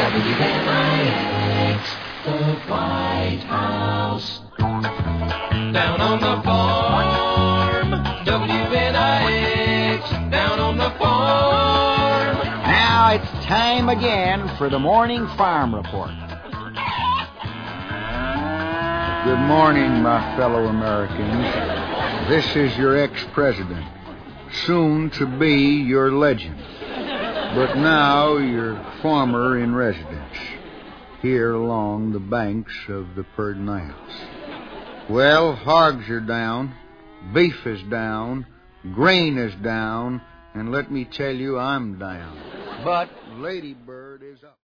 WNIX, the White House. Down on the farm, WNIX, down on the farm. Now it's time again for the Morning Farm Report. Good morning, my fellow Americans. This is your ex-president, soon to be your legend, but now your farmer in residence, here along the banks of the Pedernales. Well, hogs are down, beef is down, grain is down, and let me tell you, I'm down. But Lady Bird is up.